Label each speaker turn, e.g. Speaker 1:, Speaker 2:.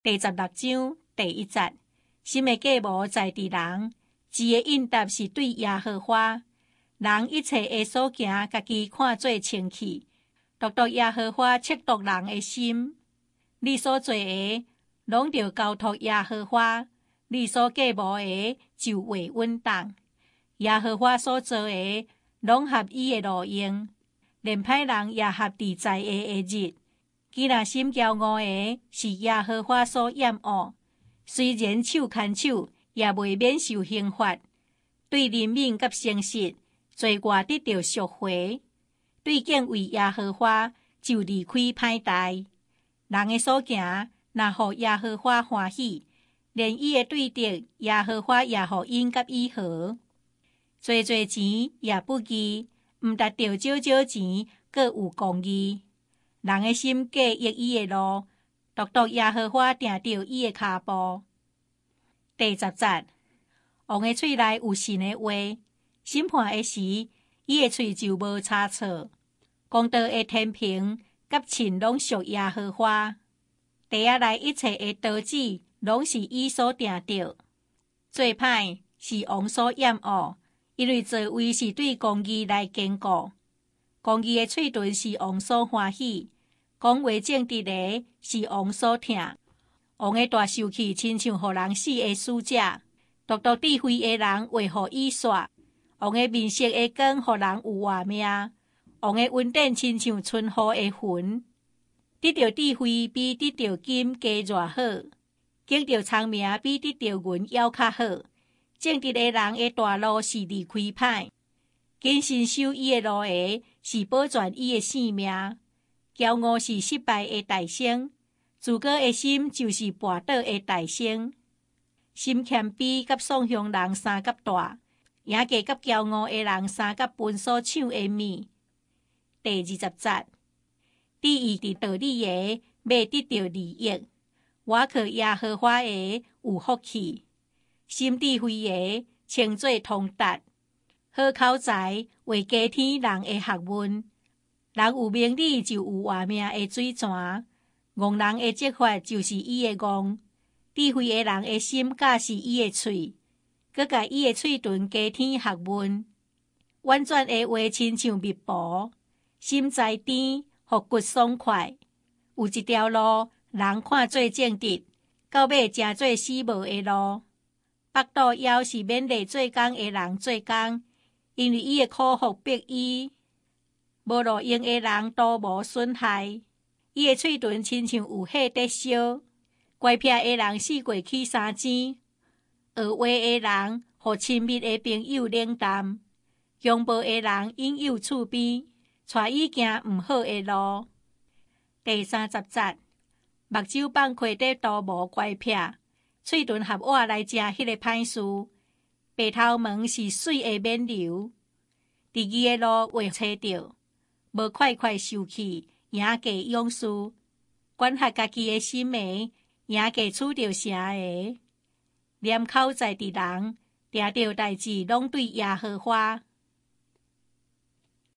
Speaker 1: 第16章第1節，心的計謀在佇人，志的應答是對耶和華。人一切的所行，家己看做清氣，獨耶和華測度人的心。你所做的，攏着交託耶和華；你所計謀的，就會穩當。耶和華所做的，攏合伊的路用，連歹人也合佇在下的日。既然心驕傲的，是耶和華所厭惡，雖然手牽手，也未免受刑罰。對憐憫甲誠實，罪過得到贖回；對敬畏耶和華，就離開歹代。人的所行，若互耶和華歡喜，連伊的對敵耶和華也互因甲伊和。多錢也不義，毋達到少少錢，閣有公義。人的心計逆伊的路，獨耶和華定着伊的骹步。第10節，王的喙內有神的話，審判的時，伊的喙就無差錯。公道的天平甲秤攏屬耶和華，地仔內一切的刀子攏是伊所定着。做歹是王所厭惡，因為座位是對公義來堅固。公義的喙脣是王所歡喜，講話正直的是王所疼。王的大受氣，親像互人死的使者；獨智慧的人話互伊煞。王的面色的光，互人有活命；王的恩典，親像春雨的雲。得到智慧比得到金加偌好，經到聰明比得到銀還較好。正直的人的大路是離開歹，謹慎守伊的路的是保全伊的性命。驕傲是失敗的大先，自高的心就是絆倒的大先。心謙卑甲喪凶人三角大，贏價甲驕傲的人三角分所搶的物。第20節，智義佇道理的，要得到利益；倚靠耶和華的有福氣。心智慧的，稱作通達；好口才，為加添人的學問。人有明理，就有活命的水泉。戇人的積法，就是伊的戇。智慧的人的心，教是伊的喙，閣甲伊的喙脣加添學問。婉轉的話，親像蜜薄，心在甜，腹骨爽快。有一條路，人看做正直，到尾成做死無的路。腹肚枵是免嚟做工的人做工，因為伊的苦福逼伊。無路用的人都無損害，伊的喙脣親像有火得燒。乖僻的人死過去3錢，學話的人互親密的朋友冷淡。凶暴的人引誘厝邊，帶伊行毋好的路。第30節，目睭放開得都無乖僻，喙脣合我來食迄個歹事。白頭毛是水的免流，第二的路會找着。無快快受氣，贏價勇士；管轄家己的心的，贏價處着城的。念口在佇人，定着代志攏對耶和華。